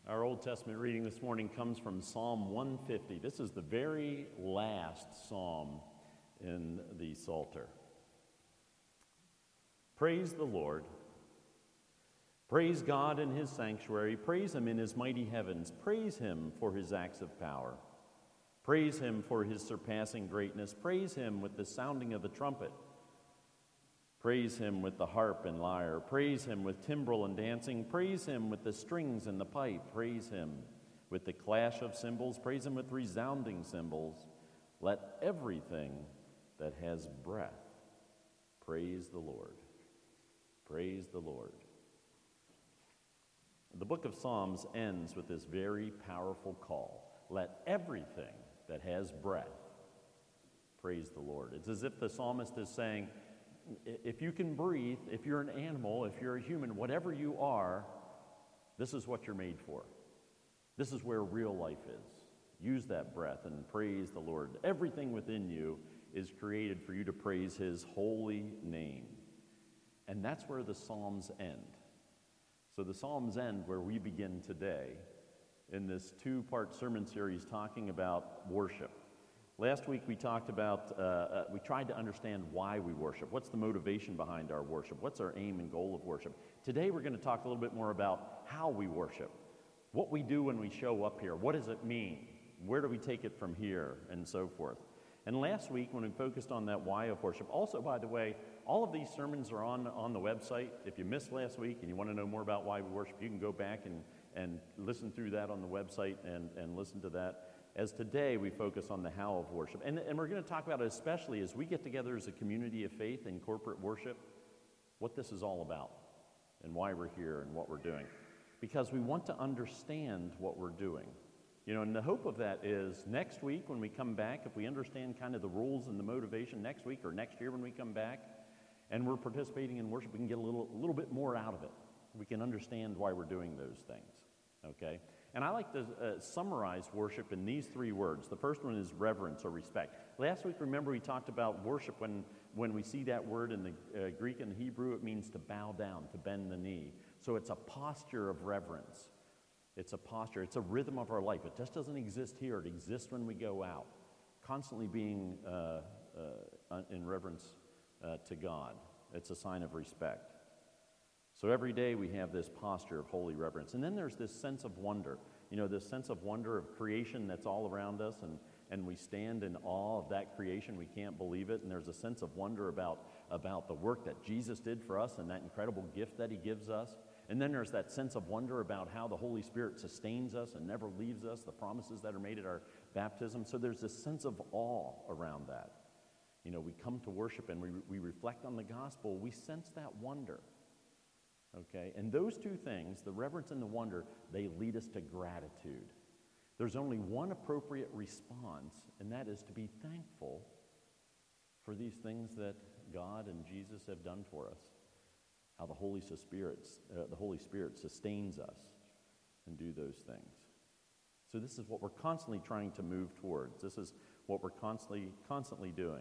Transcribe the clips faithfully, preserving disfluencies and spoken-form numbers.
Our Old Testament reading this morning comes from Psalm one fifty. This is the very last psalm in the Psalter. Praise the Lord. Praise God in his sanctuary. Praise him in his mighty heavens. Praise him for his acts of power. Praise him for his surpassing greatness. Praise him with the sounding of the trumpet. Praise him with the harp and lyre. Praise him with timbrel and dancing. Praise him with the strings and the pipe. Praise him with the clash of cymbals. Praise him with resounding cymbals. Let everything that has breath praise the Lord. Praise the Lord. The book of Psalms ends with this very powerful call. Let everything that has breath praise the Lord. It's as if the psalmist is saying, if you can breathe, if you're an animal, if you're a human, whatever you are, this is what you're made for. This is where real life is. Use that breath and praise the Lord. Everything within you is created for you to praise his holy name. And that's where the Psalms end. So the Psalms end where we begin today in this two-part sermon series talking about worship. Last week we talked about, uh, uh, we tried to understand why we worship. What's the motivation behind our worship? What's our aim and goal of worship? Today we're going to talk a little bit more about how we worship. What we do when we show up here. What does it mean? Where do we take it from here? And so forth. And last week when we focused on that why of worship, also, by the way, all of these sermons are on, on the website. If you missed last week and you want to know more about why we worship, you can go back and, and listen through that on the website and, and listen to that. As today we focus on the how of worship. And, and we're going to talk about it especially as we get together as a community of faith in corporate worship, what this is all about and why we're here and what we're doing. Because we want to understand what we're doing. You know, and the hope of that is next week when we come back, if we understand kind of the rules and the motivation next week or next year when we come back and we're participating in worship, we can get a little, a little bit more out of it. We can understand why we're doing those things, okay? And I like to uh, summarize worship in these three words. The first one is reverence or respect. Last week, remember, we talked about worship. When, when we see that word in the uh, Greek and the Hebrew, it means to bow down, to bend the knee. So it's a posture of reverence. It's a posture. It's a rhythm of our life. It just doesn't exist here. It exists when we go out, constantly being uh, uh, in reverence uh, to God. It's a sign of respect. So every day we have this posture of holy reverence. And then there's this sense of wonder, you know, this sense of wonder of creation that's all around us, and, and we stand in awe of that creation. We can't believe it. And there's a sense of wonder about, about the work that Jesus did for us and that incredible gift that he gives us. And then there's that sense of wonder about how the Holy Spirit sustains us and never leaves us, the promises that are made at our baptism. So there's this sense of awe around that. You know, we come to worship and we, we reflect on the gospel. We sense that wonder. Okay, and those two things, the reverence and the wonder, they lead us to gratitude. There's only one appropriate response, and that is to be thankful for these things that God and Jesus have done for us. How the Holy Spirit, uh, the Holy Spirit sustains us and do those things. So this is what we're constantly trying to move towards. This is what we're constantly, constantly doing.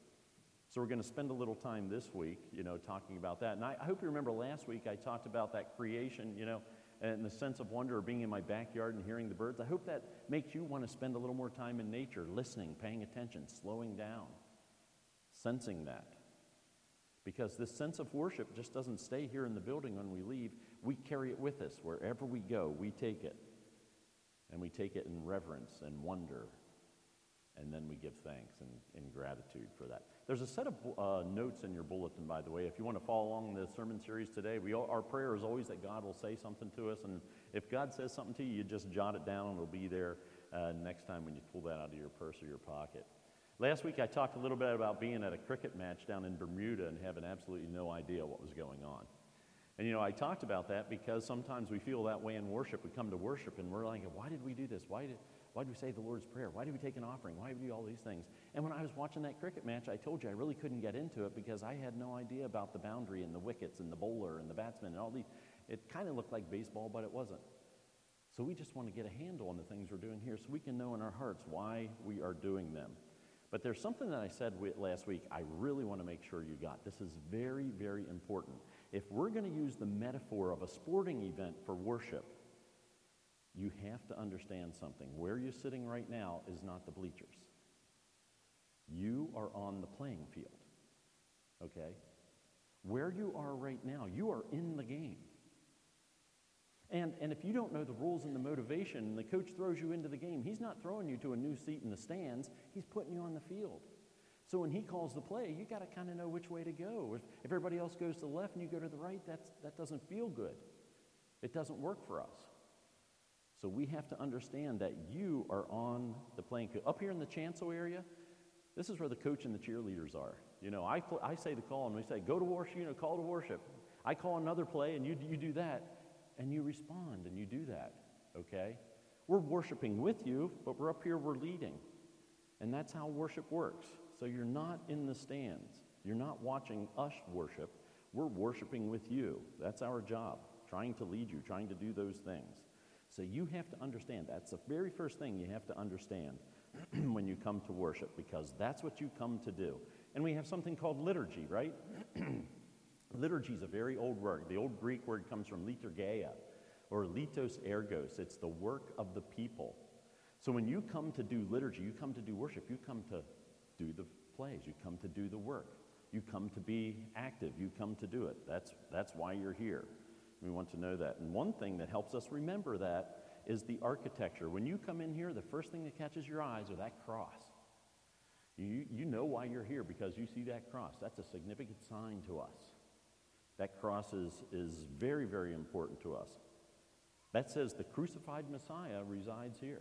So we're going to spend a little time this week, you know, talking about that. And I, I hope you remember last week I talked about that creation, you know, and the sense of wonder of being in my backyard and hearing the birds. I hope that makes you want to spend a little more time in nature, listening, paying attention, slowing down, sensing that. Because this sense of worship just doesn't stay here in the building when we leave. We carry it with us. Wherever we go, we take it. And we take it in reverence and wonder. And then we give thanks and, and gratitude for that. There's a set of uh, notes in your bulletin, by the way. If you want to follow along the sermon series today, we all, our prayer is always that God will say something to us. And if God says something to you, you just jot it down and it'll be there uh, next time when you pull that out of your purse or your pocket. Last week I talked a little bit about being at a cricket match down in Bermuda and having absolutely no idea what was going on. And, you know, I talked about that because sometimes we feel that way in worship. We come to worship and we're like, why did we do this? Why did... Why do we say the Lord's Prayer? Why do we take an offering? Why do we do all these things? And when I was watching that cricket match, I told you I really couldn't get into it because I had no idea about the boundary and the wickets and the bowler and the batsman and all these. It kind of looked like baseball, but it wasn't. So we just want to get a handle on the things we're doing here so we can know in our hearts why we are doing them. But there's something that I said last week I really want to make sure you got. This is very, very important. If we're going to use the metaphor of a sporting event for worship, you have to understand something. Where you're sitting right now is not the bleachers. You are on the playing field, okay? Where you are right now, you are in the game. And, and if you don't know the rules and the motivation, and the coach throws you into the game, he's not throwing you to a new seat in the stands, he's putting you on the field. So when he calls the play, you got to kind of know which way to go. If, if everybody else goes to the left and you go to the right, that's, that doesn't feel good. It doesn't work for us. So we have to understand that you are on the playing field. Up here in the chancel area, this is where the coach and the cheerleaders are. You know, I, I say the call, and we say, go to worship, you know, call to worship. I call another play, and you, you do that, and you respond, and you do that, okay? We're worshiping with you, but we're up here, we're leading. And that's how worship works. So you're not in the stands. You're not watching us worship. We're worshiping with you. That's our job, trying to lead you, trying to do those things. So you have to understand. That's the very first thing you have to understand when you come to worship, because that's what you come to do. And we have something called liturgy, right? Liturgy is a very old word. The old Greek word comes from liturgeia, or litos ergos. It's the work of the people. So when you come to do liturgy, you come to do worship, you come to do the plays, you come to do the work, you come to be active, you come to do it. That's, that's why you're here. We want to know that. And one thing that helps us remember that is the architecture. When you come in here, the first thing that catches your eyes are that cross. You, you know why you're here, because you see that cross. That's a significant sign to us. That cross is, is very, very important to us. That says the crucified Messiah resides here.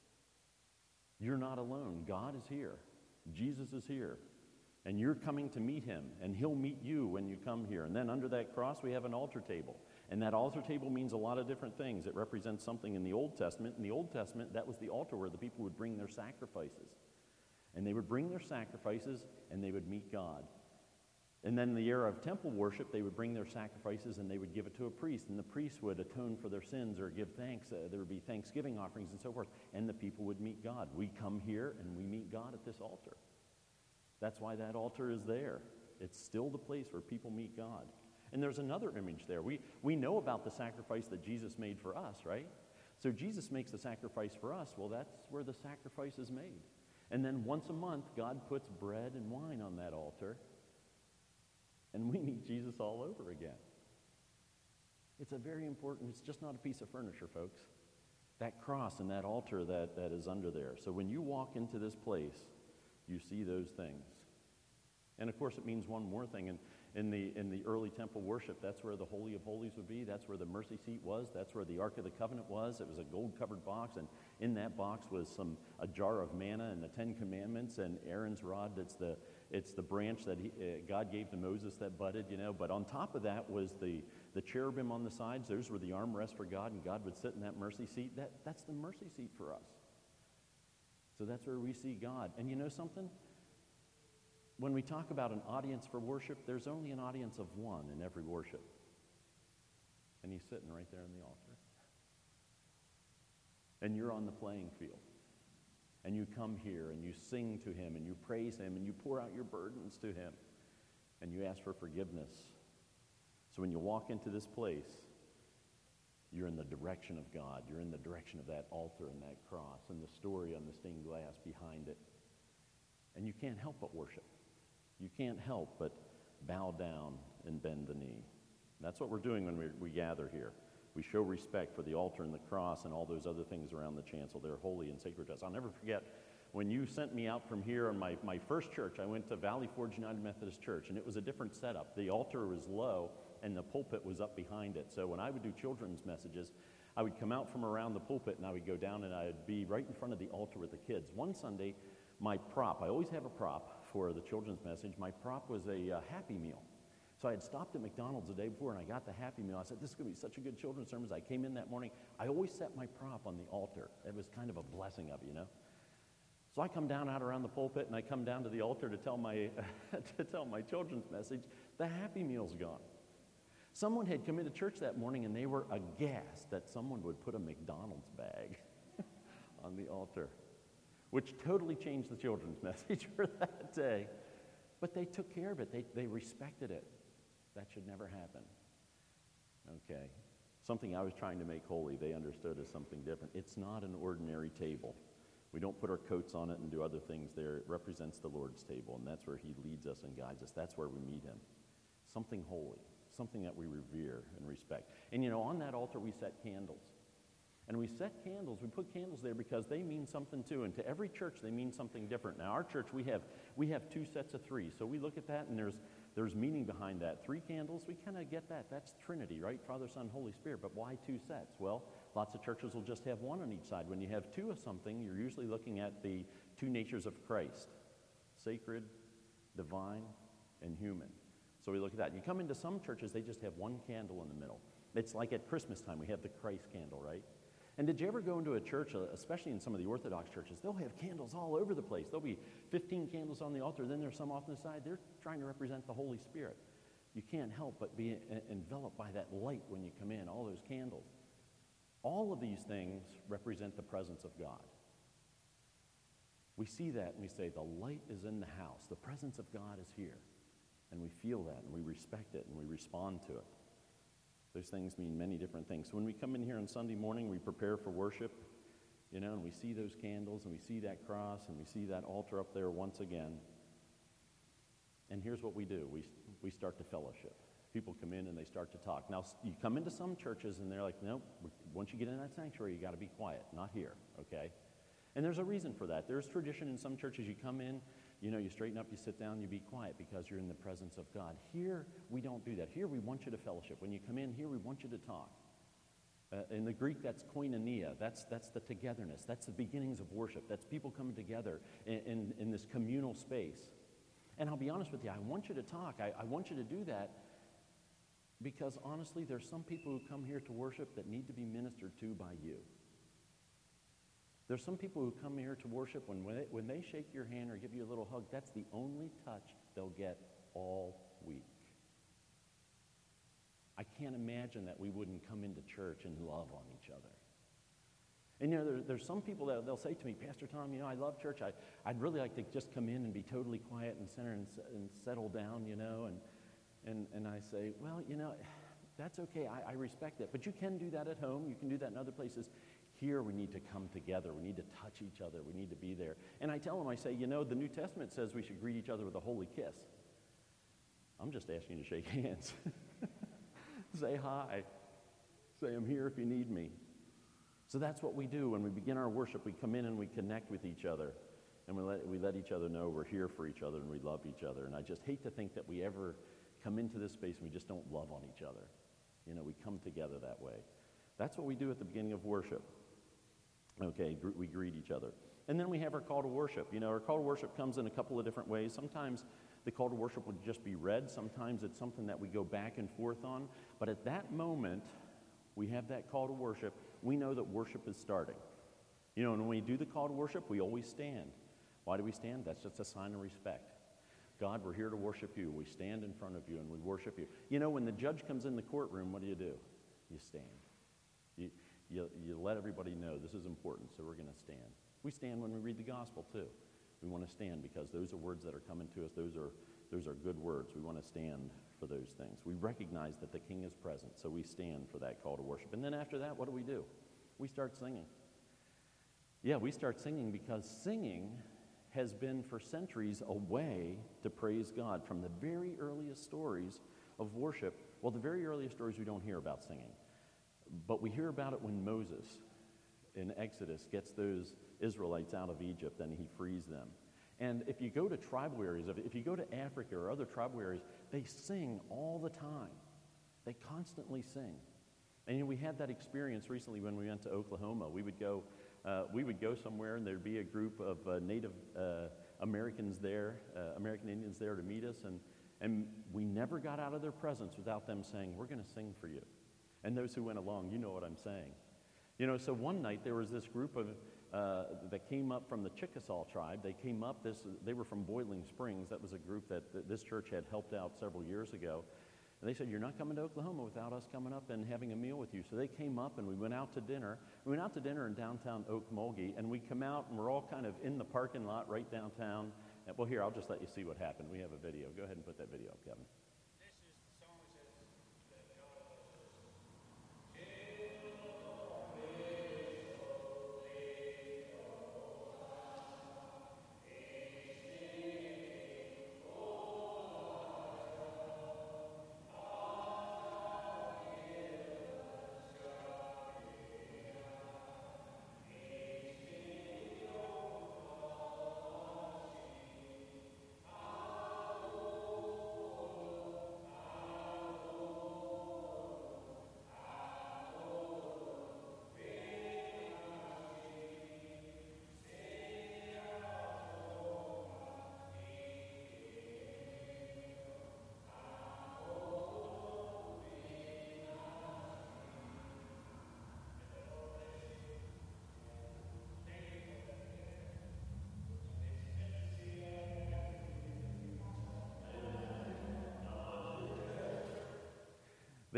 You're not alone. God is here. Jesus is here. And you're coming to meet him, and he'll meet you when you come here. And then under that cross, we have an altar table. And that altar table means a lot of different things. It represents something in the Old Testament. In the Old Testament, that was the altar where the people would bring their sacrifices. And they would bring their sacrifices, and they would meet God. And then in the era of temple worship, they would bring their sacrifices, and they would give it to a priest. And the priest would atone for their sins or give thanks. Uh, there would be thanksgiving offerings and so forth. And the people would meet God. We come here, and we meet God at this altar. That's why that altar is there. It's still the place where people meet God. And there's another image there. We, we know about the sacrifice that Jesus made for us, right? So Jesus makes the sacrifice for us. Well, that's where the sacrifice is made. And then once a month, God puts bread and wine on that altar, and we meet Jesus all over again. It's a very important, it's just not a piece of furniture, folks. That cross and that altar that, that is under there. So when you walk into this place, you see those things. And of course, it means one more thing. In, in, the, in the early temple worship, that's where the Holy of Holies would be. That's where the mercy seat was. That's where the Ark of the Covenant was. It was a gold-covered box, and in that box was some a jar of manna and the Ten Commandments and Aaron's rod. That's the it's the branch that he, uh, God gave to Moses that budded, you know. But on top of that was the, the cherubim on the sides. Those were the armrests for God, and God would sit in that mercy seat. That, that's the mercy seat for us. So that's where we see God. And you know something? When we talk about an audience for worship, there's only an audience of one in every worship. And he's sitting right there on the altar. And you're on the playing field. And you come here and you sing to him and you praise him and you pour out your burdens to him and you ask for forgiveness. So when you walk into this place, you're in the direction of God. You're in the direction of that altar and that cross and the story on the stained glass behind it. And you can't help but worship. You can't help but bow down and bend the knee. That's what we're doing when we, we gather here. We show respect for the altar and the cross and all those other things around the chancel. They're holy and sacred to us. I'll never forget when you sent me out from here on my, my first church. I went to Valley Forge United Methodist Church, and it was a different setup. The altar was low, and the pulpit was up behind it. So when I would do children's messages, I would come out from around the pulpit, and I would go down, and I would be right in front of the altar with the kids. One Sunday, my prop, I always have a prop for the children's message. My prop was a uh, Happy Meal. So I had stopped at McDonald's the day before, and I got the Happy Meal. I said, this is going to be such a good children's sermon. As I came in that morning, I always set my prop on the altar. It was kind of a blessing of, you know. So I come down out around the pulpit, and I come down to the altar to tell my to tell my children's message. The Happy Meal's gone. Someone had come into church that morning, and they were aghast that someone would put a McDonald's bag on the altar, which totally changed the children's message for that day. But they took care of it. They, they respected it. That should never happen. Okay. Something I was trying to make holy, they understood as something different. It's not an ordinary table. We don't put our coats on it and do other things there. It represents the Lord's table, and that's where he leads us and guides us. That's where we meet him. Something holy, something that we revere and respect. And you know, on that altar we set candles. And we set candles, we put candles there because they mean something too. And to every church, they mean something different. Now, our church, we have we have two sets of three. So we look at that, and there's there's meaning behind that. Three candles, we kind of get that. That's Trinity, right? Father, Son, Holy Spirit. But why two sets? Well, lots of churches will just have one on each side. When you have two of something, you're usually looking at the two natures of Christ: sacred, divine, and human. So we look at that. You come into some churches, they just have one candle in the middle. It's like at Christmas time, we have the Christ candle, right? And did you ever go into a church, especially in some of the Orthodox churches, they'll have candles all over the place. There'll be fifteen candles on the altar, then there's some off on the side. They're trying to represent the Holy Spirit. You can't help but be enveloped by that light when you come in, all those candles. All of these things represent the presence of God. We see that and we say, the light is in the house. The presence of God is here. And we feel that and we respect it and we respond to it. Those things mean many different things. So when we come in here on Sunday morning, we prepare for worship, you know, and we see those candles and we see that cross and we see that altar up there once again. And here's what we do. We, we start to fellowship. People come in and they start to talk. Now, you come into some churches and they're like, nope, once you get in that sanctuary, you got to be quiet. Not here, okay? And there's a reason for that. There's tradition in some churches. You come in, you know, you straighten up, you sit down, you be quiet because you're in the presence of God. Here, we don't do that. Here, we want you to fellowship. When you come in, here, we want you to talk. Uh, in the Greek, that's koinonia. That's that's the togetherness. That's the beginnings of worship. That's people coming together in, in, in this communal space. And I'll be honest with you, I want you to talk. I, I want you to do that because, honestly, there's some people who come here to worship that need to be ministered to by you. There's some people who come here to worship, when, when, they, when they shake your hand or give you a little hug, that's the only touch they'll get all week. I can't imagine that we wouldn't come into church and love on each other. And you know, there, there's some people that they'll say to me, Pastor Tom, you know, I love church. I, I'd really like to just come in and be totally quiet and center and, and settle down, you know. And, and, and I say, well, you know, that's okay. I, I respect it. But you can do that at home. You can do that in other places. Here we need to come together. We need to touch each other. We need to be there. And I tell them, I say, you know, the New Testament says we should greet each other with a holy kiss. I'm just asking you to shake hands. Say hi. Say, I'm here if you need me. So that's what we do. When we begin our worship, we come in and we connect with each other. And we let, we let each other know we're here for each other and we love each other. And I just hate to think that we ever come into this space and we just don't love on each other. You know, we come together that way. That's what we do at the beginning of worship. Okay, gr- we greet each other. And then we have our call to worship. You know, our call to worship comes in a couple of different ways. Sometimes the call to worship would just be read. Sometimes it's something that we go back and forth on. But at that moment, we have that call to worship. We know that worship is starting. You know, and when we do the call to worship, we always stand. Why do we stand? That's just a sign of respect. God, we're here to worship you. We stand in front of you and we worship you. You know, when the judge comes in the courtroom, what do you do? You stand. You, you, you let everybody know this is important, so we're going to stand. We stand when we read the gospel, too. We want to stand because those are words that are coming to us. Those are, those are good words. We want to stand for those things. We recognize that the King is present, so we stand for that call to worship. And then after that, what do we do? We start singing. Yeah, we start singing because singing has been for centuries a way to praise God. From the very earliest stories of worship, well, the very earliest stories we don't hear about singing. But we hear about it when Moses in Exodus gets those Israelites out of Egypt and he frees them. And if you go to tribal areas, if you go to Africa or other tribal areas, they sing all the time. They constantly sing. And you know, we had that experience recently when we went to Oklahoma. We would go, uh, we would go somewhere and there'd be a group of uh, Native uh, Americans there, uh, American Indians there to meet us, and, and we never got out of their presence without them saying, we're going to sing for you. And those who went along, you know what I'm saying. You know, so one night there was this group of uh, that came up from the Chickasaw tribe. They came up, this, they were from Boiling Springs. That was a group that, that this church had helped out several years ago. And they said, you're not coming to Oklahoma without us coming up and having a meal with you. So they came up and we went out to dinner. We went out to dinner in downtown Okmulgee, and we come out and we're all kind of in the parking lot right downtown. And, well, here, I'll just let you see what happened. We have a video. Go ahead and put that video up, Kevin. This is the song that says that God loves us.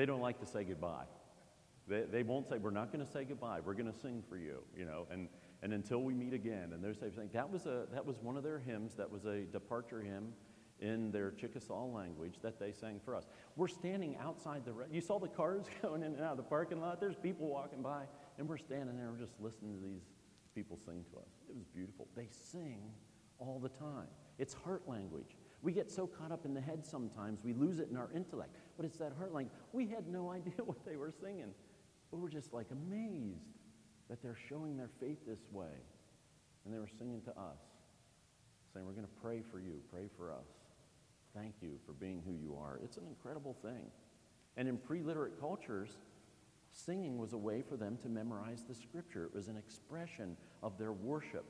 they don't like to say goodbye. They, they won't say, we're not going to say goodbye. We're going to sing for you, you know, and, and until we meet again. And they're saying that was a that was one of their hymns. That was a departure hymn in their Chickasaw language that they sang for us. We're standing outside the, re- you saw the cars going in and out of the parking lot. There's people walking by, and we're standing there, we're just listening to these people sing to us. It was beautiful. They sing all the time. It's heart language. We get so caught up in the head sometimes, we lose it in our intellect. But it's that heart language. We had no idea what they were singing. But we're just like amazed that they're showing their faith this way. And they were singing to us, saying, we're going to pray for you, pray for us. Thank you for being who you are. It's an incredible thing. And in pre-literate cultures, singing was a way for them to memorize the scripture. It was an expression of their worship.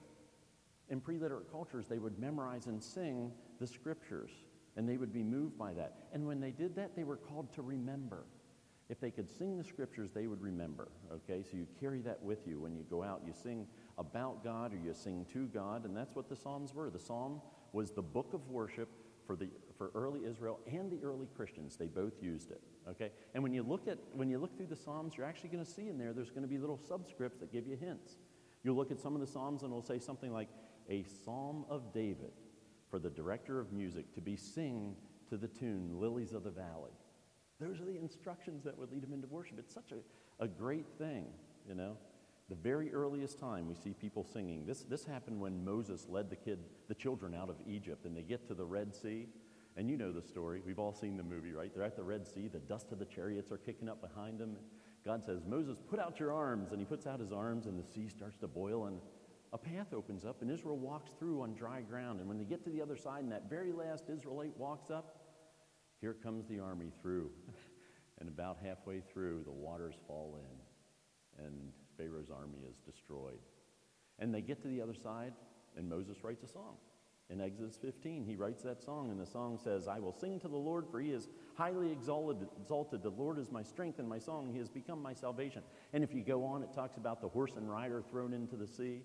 In pre-literate cultures, they would memorize and sing the scriptures, and they would be moved by that. And when they did that, they were called to remember. If they could sing the scriptures, they would remember, okay? So you carry that with you when you go out. You sing about God or you sing to God, and that's what the Psalms were. The Psalm was the book of worship for the for early Israel and the early Christians. They both used it, okay? And when you look at when you look through the Psalms, you're actually going to see in there, there's going to be little subscripts that give you hints. You'll look at some of the Psalms and it'll say something like, a Psalm of David for the director of music to be sing to the tune, Lilies of the Valley. Those are the instructions that would lead them into worship. It's such a, a great thing, you know. The very earliest time we see people singing. This this happened when Moses led the kid, the children out of Egypt, and they get to the Red Sea. And you know the story. We've all seen the movie, right? They're at the Red Sea. The dust of the chariots are kicking up behind them. God says, Moses, put out your arms. And he puts out his arms, and the sea starts to boil, and a path opens up, and Israel walks through on dry ground. And when they get to the other side, and that very last Israelite walks up, here comes the army through. And about halfway through, the waters fall in, and Pharaoh's army is destroyed. And they get to the other side, and Moses writes a song. In Exodus fifteen, he writes that song, and the song says, I will sing to the Lord, for he is highly exalted. exalted. The Lord is my strength and my song. He has become my salvation. And if you go on, it talks about the horse and rider thrown into the sea.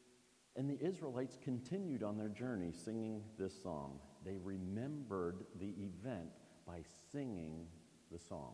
And the Israelites continued on their journey singing this song. They remembered the event by singing the song.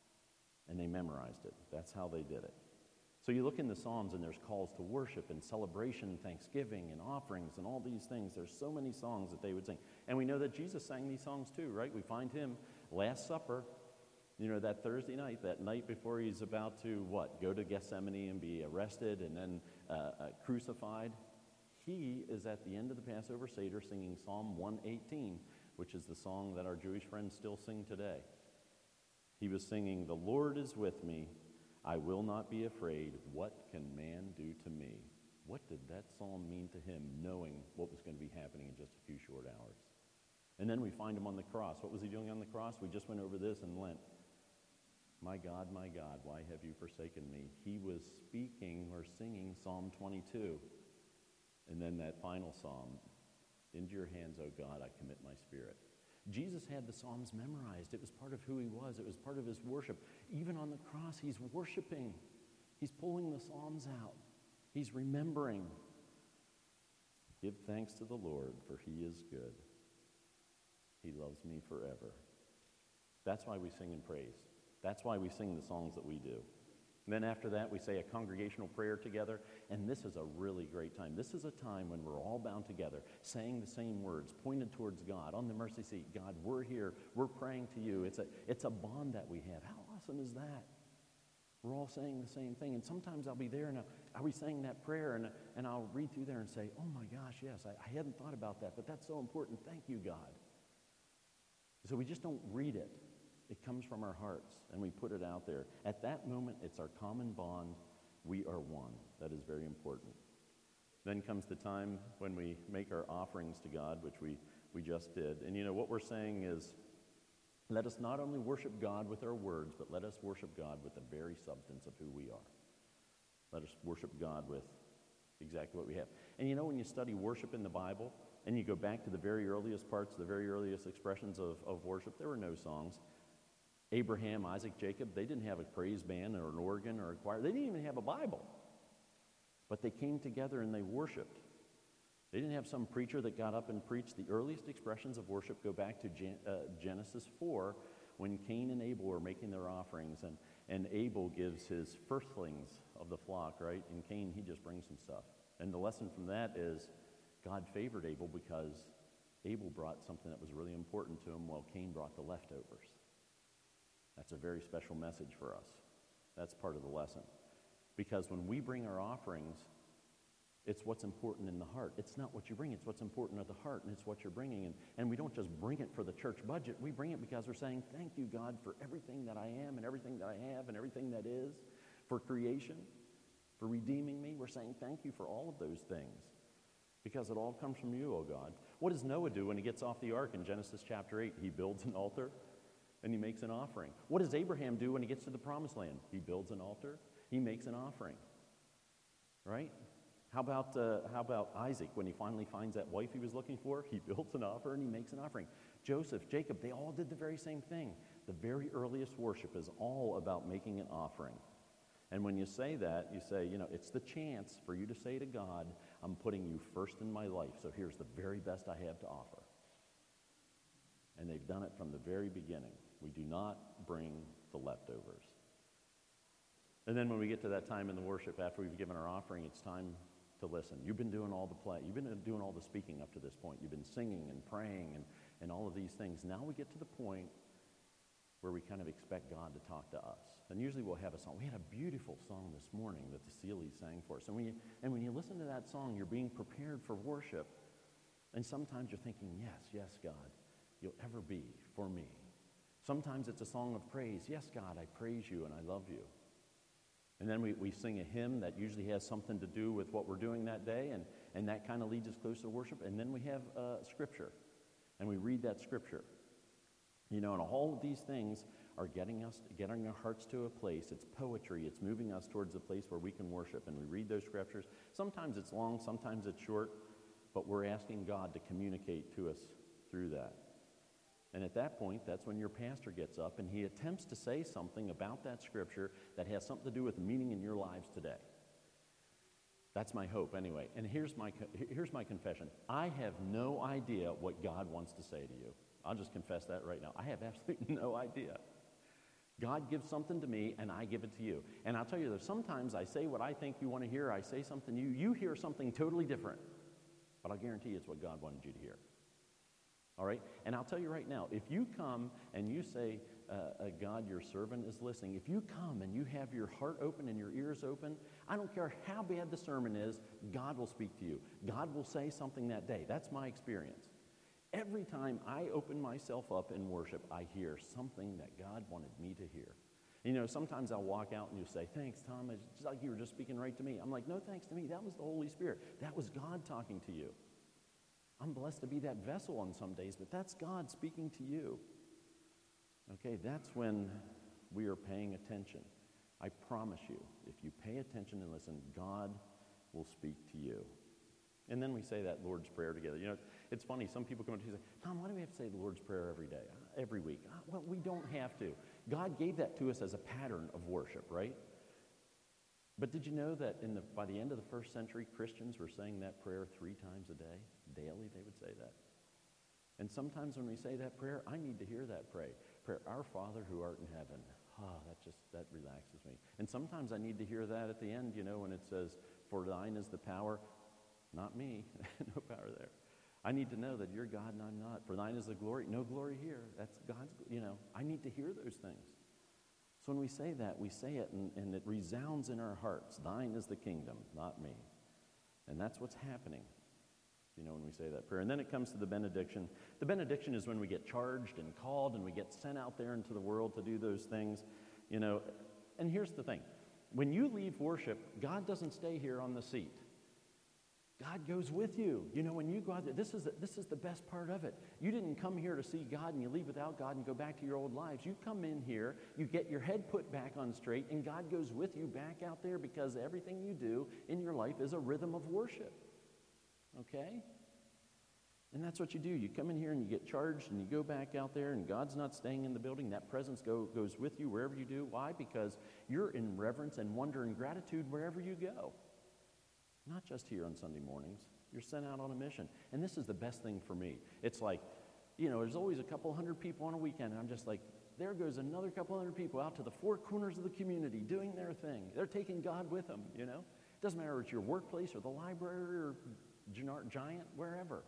And they memorized it. That's how they did it. So you look in the Psalms and there's calls to worship and celebration, thanksgiving and offerings and all these things. There's so many songs that they would sing. And we know that Jesus sang these songs too, right? We find him Last Supper, you know, that Thursday night, that night before he's about to, what, go to Gethsemane and be arrested and then uh, uh, crucified. He is at the end of the Passover Seder singing Psalm one eighteen, which is the song that our Jewish friends still sing today. He was singing, the Lord is with me. I will not be afraid. What can man do to me? What did that psalm mean to him, knowing what was going to be happening in just a few short hours? And then we find him on the cross. What was he doing on the cross? We just went over this in Lent. My God, my God, why have you forsaken me? He was speaking or singing Psalm twenty-two. And then that final psalm, into your hands, O God, I commit my spirit. Jesus had the Psalms memorized. It was part of who he was. It was part of his worship. Even on the cross, he's worshiping. He's pulling the Psalms out. He's remembering. Give thanks to the Lord, for he is good. He loves me forever. That's why we sing and praise. That's why we sing the songs that we do. And then after that, we say a congregational prayer together, and this is a really great time. This is a time when we're all bound together, saying the same words, pointed towards God, on the mercy seat. God, we're here. We're praying to you. It's a, it's a bond that we have. How awesome is that? We're all saying the same thing, and sometimes I'll be there, and I'll, I'll be saying that prayer, and, and I'll read through there and say, oh my gosh, yes, I, I hadn't thought about that, but that's so important. Thank you, God. So we just don't read it. It comes from our hearts, and we put it out there. At that moment, it's our common bond. We are one. That is very important. Then comes the time when we make our offerings to God, which we, we just did. And you know, what we're saying is, let us not only worship God with our words, but let us worship God with the very substance of who we are. Let us worship God with exactly what we have. And you know, when you study worship in the Bible, and you go back to the very earliest parts, the very earliest expressions of, of worship, there were no songs. Abraham, Isaac, Jacob, they didn't have a praise band or an organ or a choir. They didn't even have a Bible. But they came together and they worshiped. They didn't have some preacher that got up and preached. The earliest expressions of worship go back to Gen- uh, Genesis four, when Cain and Abel were making their offerings, and, and Abel gives his firstlings of the flock, right? And Cain, he just brings some stuff. And the lesson from that is God favored Abel because Abel brought something that was really important to him while Cain brought the leftovers. That's a very special message for us. That's part of the lesson. Because when we bring our offerings, it's what's important in the heart. It's not what you bring, it's what's important at the heart, and it's what you're bringing. And, and we don't just bring it for the church budget. We bring it because we're saying, thank you, God, for everything that I am and everything that I have and everything that is, for creation, for redeeming me. We're saying thank you for all of those things because it all comes from you, oh God. What does Noah do when he gets off the ark in Genesis chapter eight? He builds an altar and he makes an offering. What does Abraham do when he gets to the promised land? He builds an altar, he makes an offering, right? How about, uh, how about Isaac when he finally finds that wife he was looking for? He builds an offer and he makes an offering. Joseph, Jacob, they all did the very same thing. The very earliest worship is all about making an offering. And when you say that, you say, you know, it's the chance for you to say to God, I'm putting you first in my life, so here's the very best I have to offer. And they've done it from the very beginning. We do not bring the leftovers. And then when we get to that time in the worship, after we've given our offering, it's time to listen. You've been doing all the play. You've been doing all the speaking up to this point. You've been singing and praying and, and all of these things. Now we get to the point where we kind of expect God to talk to us. And usually we'll have a song. We had a beautiful song this morning that the Seeleys sang for us. And when you, and when you listen to that song, you're being prepared for worship. And sometimes you're thinking, yes, yes, God, you'll ever be for me. Sometimes it's a song of praise. Yes, God, I praise you and I love you. And then we, we sing a hymn that usually has something to do with what we're doing that day, and, and that kind of leads us closer to worship. And then we have uh, Scripture, and we read that Scripture. You know, and all of these things are getting us, getting our hearts to a place. It's poetry. It's moving us towards a place where we can worship, and we read those Scriptures. Sometimes it's long, sometimes it's short, but we're asking God to communicate to us through that. And at that point, that's when your pastor gets up and he attempts to say something about that Scripture that has something to do with the meaning in your lives today. That's my hope anyway. And here's my, here's my confession. I have no idea what God wants to say to you. I'll just confess that right now. I have absolutely no idea. God gives something to me and I give it to you. And I'll tell you that sometimes I say what I think you want to hear. I say something to you. You hear something totally different. But I'll guarantee you it's what God wanted you to hear. All right? And I'll tell you right now, if you come and you say, uh, uh, God, your servant is listening, if you come and you have your heart open and your ears open, I don't care how bad the sermon is, God will speak to you. God will say something that day. That's my experience. Every time I open myself up in worship, I hear something that God wanted me to hear. You know, sometimes I'll walk out and you say, thanks, Tom. It's just like you were just speaking right to me. I'm like, no thanks to me. That was the Holy Spirit. That was God talking to you. I'm blessed to be that vessel on some days, but that's God speaking to you. Okay, that's when we are paying attention. I promise you, if you pay attention and listen, God will speak to you. And then we say that Lord's Prayer together. You know, it's funny. Some people come up to you and say, Tom, why do we have to say the Lord's Prayer every day, uh, every week? Uh, well, we don't have to. God gave that to us as a pattern of worship, right? But did you know that in the, by the end of the first century, Christians were saying that prayer three times a day? Daily, they would say that. And sometimes when we say that prayer, I need to hear that pray. Prayer, Our Father who art in heaven. Ah, that just, that relaxes me. And sometimes I need to hear that at the end, you know, when it says, for thine is the power. Not me. No power there. I need to know that you're God and I'm not. For thine is the glory. No glory here. That's God's, you know, I need to hear those things. So when we say that, we say it and, and it resounds in our hearts. Thine is the kingdom, not me. And that's what's happening, you know, when we say that prayer. And then it comes to the benediction. The benediction is when we get charged and called and we get sent out there into the world to do those things, you know. And here's the thing. When you leave worship, God doesn't stay here on the seat. God goes with you. You know, when you go out there, this is, the, this is the best part of it. You didn't come here to see God and you leave without God and go back to your old lives. You come in here, you get your head put back on straight, and God goes with you back out there because everything you do in your life is a rhythm of worship. Okay? And that's what you do. You come in here and you get charged and you go back out there and God's not staying in the building. That presence go, goes with you wherever you do. Why? Because you're in reverence and wonder and gratitude wherever you go. Not just here on Sunday mornings. You're sent out on a mission. And this is the best thing for me. It's like, you know, there's always a couple hundred people on a weekend, and I'm just like, there goes another couple hundred people out to the four corners of the community doing their thing. They're taking God with them, you know. It doesn't matter if it's your workplace or the library or Giant, wherever.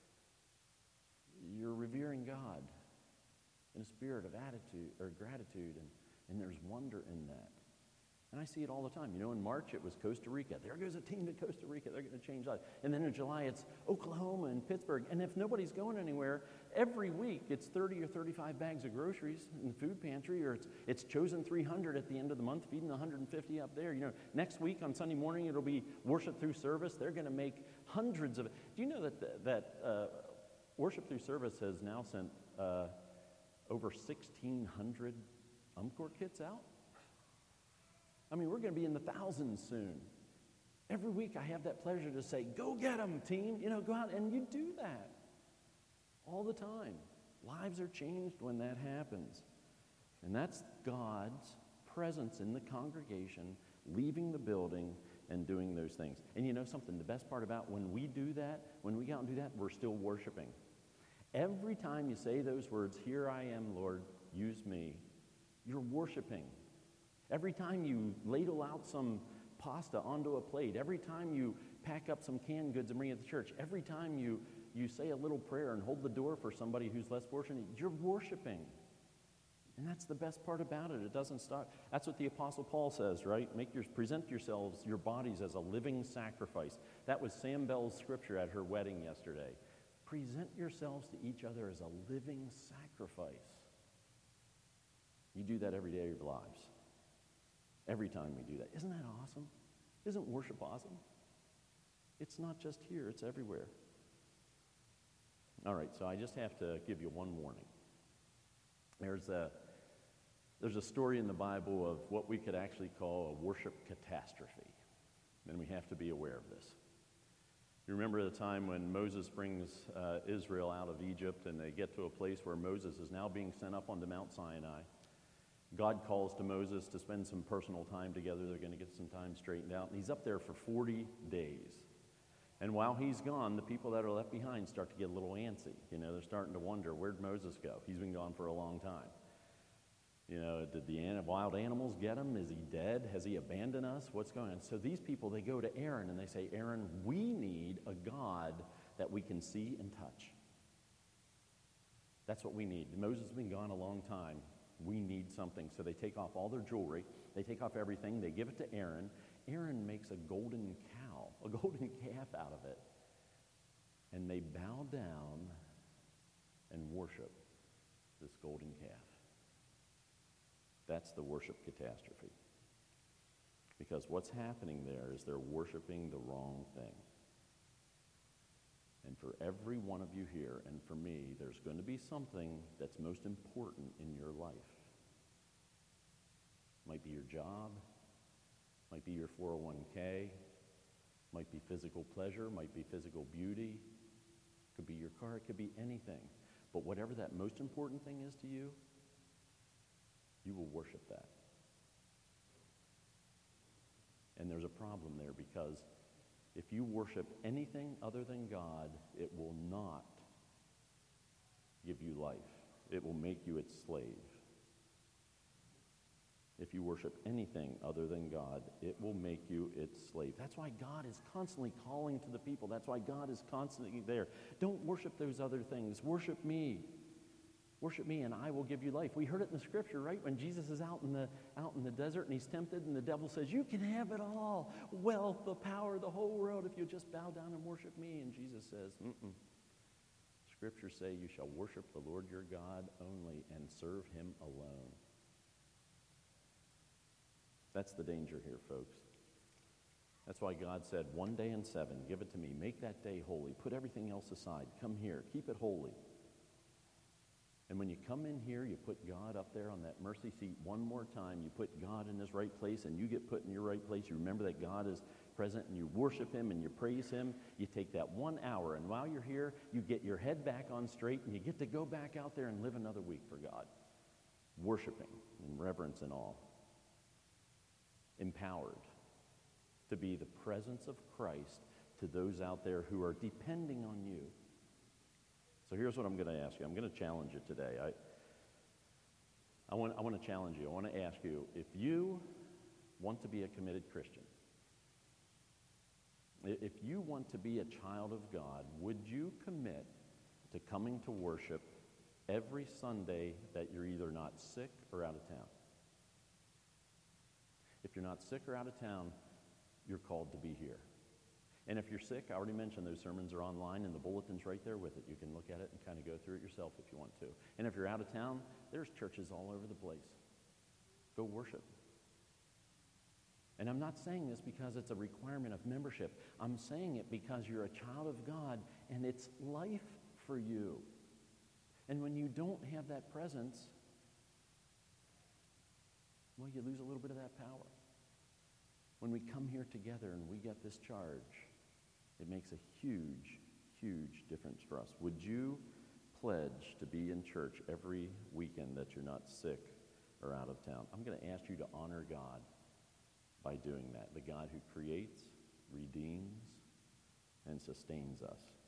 You're revering God in a spirit of attitude or gratitude, and, and there's wonder in that. And I see it all the time. You know, in March, it was Costa Rica. There goes a team to Costa Rica. They're going to change lives. And then in July, it's Oklahoma and Pittsburgh. And if nobody's going anywhere, every week it's thirty or thirty-five bags of groceries in the food pantry, or it's it's chosen three hundred at the end of the month, feeding one hundred fifty up there. You know, next week on Sunday morning, it'll be worship through service. They're going to make hundreds of... Do you know that, that uh, worship through service has now sent uh, over sixteen hundred UMCOR kits out? I mean, we're going to be in the thousands soon. Every week I have that pleasure to say, go get them, team. You know, go out, and you do that all the time. Lives are changed when that happens. And that's God's presence in the congregation, leaving the building and doing those things. And you know something, the best part about when we do that, when we go out and do that, we're still worshiping. Every time you say those words, here I am, Lord, use me, you're worshiping. Every time you ladle out some pasta onto a plate, every time you pack up some canned goods and bring it to church, every time you, you say a little prayer and hold the door for somebody who's less fortunate, you're worshiping. And that's the best part about it. It doesn't stop. That's what the Apostle Paul says, right? Make your, present yourselves, your bodies as a living sacrifice. That was Sam Bell's scripture at her wedding yesterday. Present yourselves to each other as a living sacrifice. You do that every day of your lives. Every time we do that. Isn't that awesome? Isn't worship awesome? It's not just here, it's everywhere. All right, so I just have to give you one warning. There's a, there's a story in the Bible of what we could actually call a worship catastrophe, and we have to be aware of this. You remember the time when Moses brings uh, Israel out of Egypt, and they get to a place where Moses is now being sent up onto Mount Sinai. God calls to Moses to spend some personal time together. They're going to get some time straightened out. And he's up there for forty days. And while he's gone, the people that are left behind start to get a little antsy. You know, they're starting to wonder, where'd Moses go? He's been gone for a long time. You know, did the an- wild animals get him? Is he dead? Has he abandoned us? What's going on? So these people, they go to Aaron and they say, Aaron, we need a God that we can see and touch. That's what we need. Moses has been gone a long time. We need something. So they take off all their jewelry. They take off everything. They give it to Aaron. Aaron makes a golden cow, a golden calf out of it. And they bow down and worship this golden calf. That's the worship catastrophe. Because what's happening there is they're worshiping the wrong thing. And for every one of you here, and for me, there's going to be something that's most important in your life. Might be your job, might be your four oh one k, might be physical pleasure, might be physical beauty, could be your car, it could be anything. But whatever that most important thing is to you, you will worship that. And there's a problem there, because if you worship anything other than God, it will not give you life. It will make you its slave. If you worship anything other than God, it will make you its slave. That's why God is constantly calling to the people. That's why God is constantly there. Don't worship those other things. Worship me. Worship me and I will give you life. We heard it in the scripture, right? When Jesus is out in the out in the desert and he's tempted and the devil says, you can have it all. Wealth, the power, the whole world if you just bow down and worship me. And Jesus says, mm-mm. Scriptures say you shall worship the Lord your God only and serve him alone. That's the danger here, folks. That's why God said, one day in seven, give it to me. Make that day holy. Put everything else aside. Come here. Keep it holy. And when you come in here, you put God up there on that mercy seat one more time. You put God in his right place, and you get put in your right place. You remember that God is present, and you worship him, and you praise him. You take that one hour, and while you're here, you get your head back on straight, and you get to go back out there and live another week for God, worshiping in reverence and awe, empowered to be the presence of Christ to those out there who are depending on you. So here's what I'm going to ask you. I'm going to challenge you today. I, I want, I want to challenge you. I want to ask you, if you want to be a committed Christian, if you want to be a child of God, would you commit to coming to worship every Sunday that you're either not sick or out of town? If you're not sick or out of town, you're called to be here. And if you're sick, I already mentioned those sermons are online and the bulletin's right there with it. You can look at it and kind of go through it yourself if you want to. And if you're out of town, there's churches all over the place. Go worship. And I'm not saying this because it's a requirement of membership. I'm saying it because you're a child of God and it's life for you. And when you don't have that presence, well, you lose a little bit of that power. When we come here together and we get this charge, it makes a huge, huge difference for us. Would you pledge to be in church every weekend that you're not sick or out of town? I'm going to ask you to honor God by doing that, the God who creates, redeems, and sustains us.